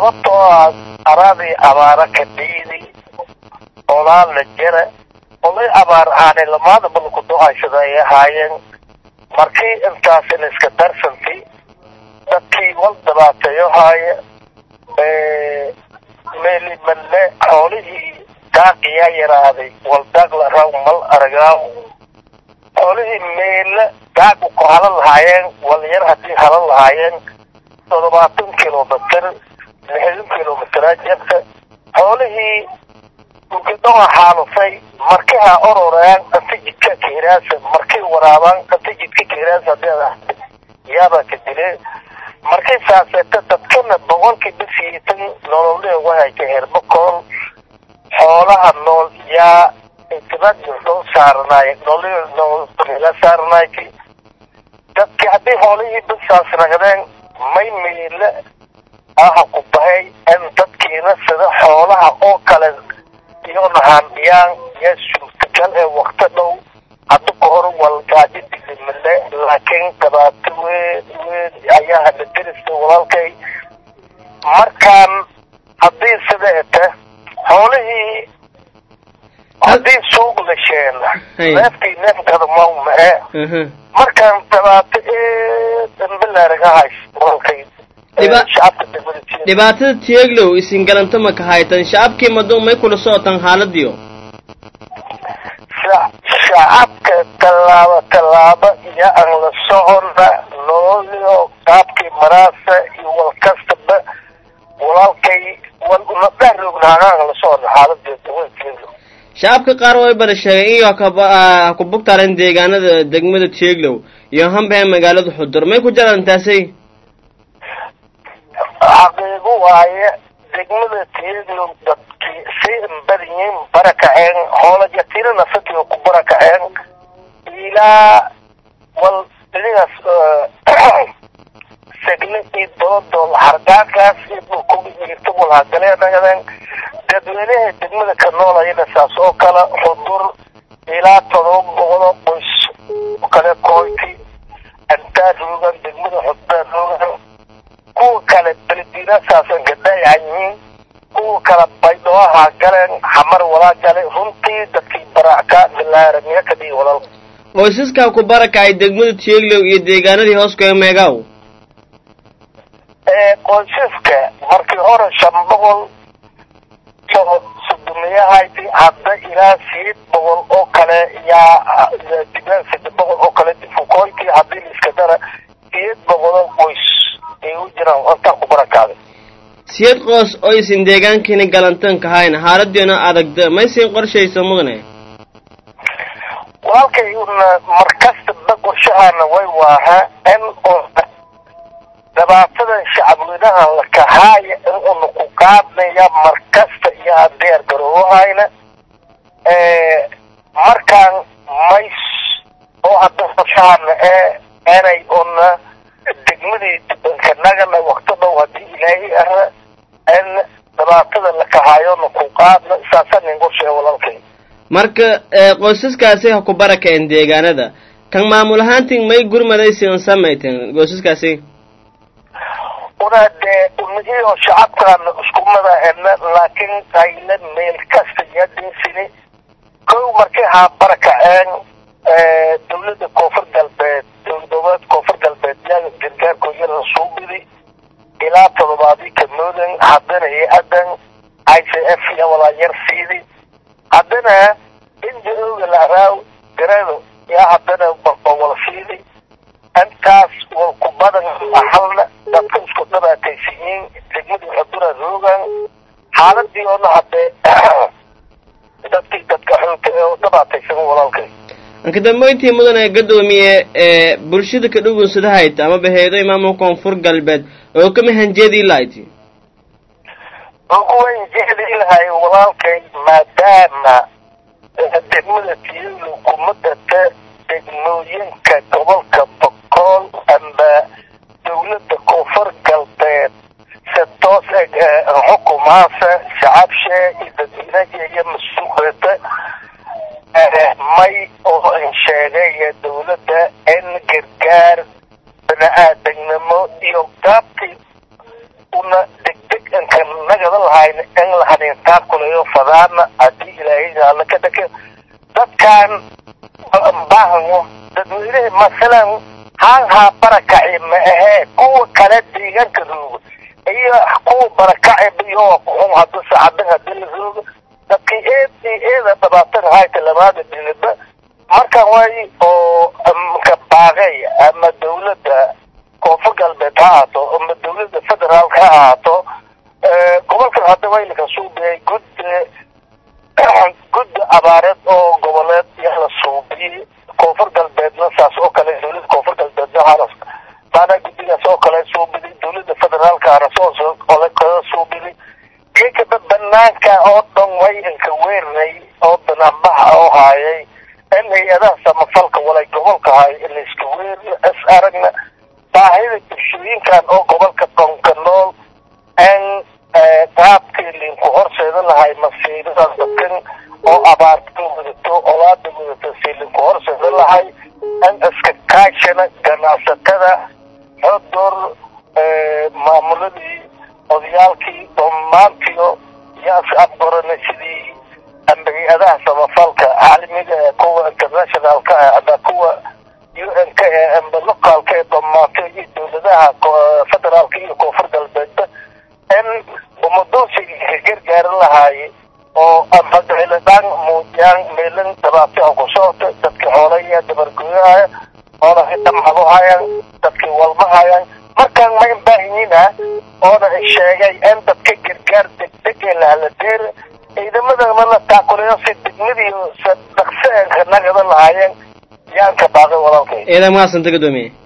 sababtoo araadii abaara ka dhiidi olaan la jira olay abaar aanay lamaada balku do-ayshada ay ahaayeen markii intaasina iska darsantay dadkii wal dabaateeyo haaya meeli malle xoolihii daaqiyaa yaraaday wal daaq la raw mal aragaaw xoolihii meelle daaqu ku halan lahaayeen wal yar haddii halan lahaayeen 70 kilomitir 60 kilomitira jirta xoolihii ugadoo xaalufay markaa ororaan qatijidka kiiraasa markay waraabaan qatijidka kiiraasa yaaba ka dilay markay saasata dadkana boqolkii bisiitan nololada waxay ka herbakool xoolaha nool yaa intibad soo saarnay nolol saarnay dadkii haddii xoolihii bisaas nagadeen may miile ku bahay in dadkiina sida xoolaha oo kale iyo nahaniyaan ya suurtagal ee waqti dhow hadda ka hor walgaadi dilmile laakiin gabaati weyn ayaa hadda dirista walaalkay markaan haddii sideeta xoolihii haddii suuq la sheena neefkii neefkada mawmae markaan gabaati dambilaaraga hayso walaalkay dhibaatada tieglow isin galanta ma ka haytan shacabkii madoon may kula socotaan xaaladiyo shacabka tallaabo iyo aan la soconna nololyo qaabkii maraasa iyo walkastaba walaalkay wal una dhahrognaana aan la soconna xaaladeeda shacabka qaar way bada sheegay iyo ku bugtaaleen deegaanada degmada tieglow iyo hambee magaalada xudur may ku jiraan taasay xaqiiqo waaye degmada tieglow dadkii si badiyeen barakaceen hoola jatirana fadhiyo ku barakaceen ilaa wal dhinaas segmenti doodol hargaankaas inuu ku jirto wala galeen dadweynaha degmada ka noolayna saas oo kala xudur ilaa 700 qoys kala koyti inta ruugan degmada xudur ruugan kuwa kale beledina saasan gadayaan kuwa kala baydooha galeen xamar walaa galay runtii dadkii baraka bilaaramiya ka dhig walaal qoysaska ku barakay degmada tieglow iyo deegaanadii hoos ka meegaw qoysaska markii hore 500 sudumiyahayti hadda ilaa 700 oo kale yaa dibaan 700 oo kale fukoyti haddii iska dara 700 qoys ay u jiraan inta ku barakaaday siyad qoys oo isin deegaankiina galantan ka hayna xaaladdeena adagda ma isin qorshayso mudane walkay una markasta qorshahaana way waaha in oo dabaatada shacabweynaha la kahaaya in uu ku qaadnaya markasta iyo adeer garoohayna markaan mays oo hadda qorshahaana aanay una degmadii kanagana waqti dhow haddii ilaahay ara in dabaatada la kahaayo ku qaadna saasan qorshaha walaalkay marka qoysaskaasi ha ku barakeen deegaanada kan maamul ahaantiin may gurmadaysan sameeyteen qoysaskaasi ونادى ونجيه شعب كان اسكمنا إن لكن قايلة ميل كاستيا دينسيني كل مركها بركة عن دولة كفر قلبات دولة كفر قلبات يعني جرجار كويل الصوبي إلى طلباتي كمودن حدنا هي أدن ICF يا ولا يرسيدي حدنا إن جلوا العراو جرالو يا حدنا بقول سيدي أنكاس والكبار أحلنا دكتور كتبة تيسين تجمد الحضور الروجان حالة دي أنا حتى دكتور كتبة تيسين ولا كذي. أنكده ما ينتهي مدن قدومية برشيد كدوغو سدهايت أما بهيدا إمامه كونفور قلبت أو كم هنجدي لايتي. هو هنجدي لهاي ولا كذي ما دام تجمد تيلو كمدة تجمعين كقبل كبقول أن دولة كفر قلبات ستوس حكومة شعب شيء إذا دينا مسؤولة ماي أو إنشاء دولة إن جرجار بناء دينامو يوقف ونا دك إن nagada lahayn in la haneyntaa kuleeyo fadaana haddii ilaahayda alla ka dhaka dadkan baahanwo dadweynaha masalan haa barakaci ma ahee kuwa kale deegaanka rooga iyo kuwa barakaci biyo kuxum hadda saacadda hadii la rooga dadkii eeda dhabaatan hayta labaada dhinaba markaan waay oo ka baaqay ama dawladda koonfur galbeed ha ahaato ama dawladda federaalka ha ahaato gobolkan hadda waylika suubiyay gudda abaareed oo goboleed yaa la suubiyey koonfur galbeedna saas oo kale dawladda koonfur galbeedna maanaa guddigaas oo kale suubiday dawladda federaalka rasoo ole kada suubiday geekaba banaanka oo dhan way inka weernay oo banaanbaxa oo haayay in hay-adaha samafalka walay gobolka haay in la iska weerno is aragna baahida bulshooyinkan oo gobolka qonka nool in qaabkii linku horseeda lahay masiiradaas dadkan oo abaarta wadato olaada wadato si linku horseeda lahay in iska kaashana ganacsatada xodoor maamuladii odayaalkii dhammaantiyo yaa is afgoranay sidii amba hay-adaha samafalka caalamiga ee kuwa internationalka ama kuwa UN-ka ee amba locaalka ee dhammaantay iyo dawladaha federaalka iyo koonfur galbeedba in umadoonsiga gargaaran lahaayay oo amba ciladaan muujiyaan meelin dhabaatay oo ku socota dadkii xoolaya dabargooyahaya oona dhamado hayaan dadkii walma hayaan markaan ma inbaahinyina oona sheegay in dadka gargaar degdeg ee lahaladeer ciidamadana la taakuleeyo si degmadiiyo dhaqso nagada lahaayeen yaan ka baaqay walaalkay eeda maasanta gadoomiye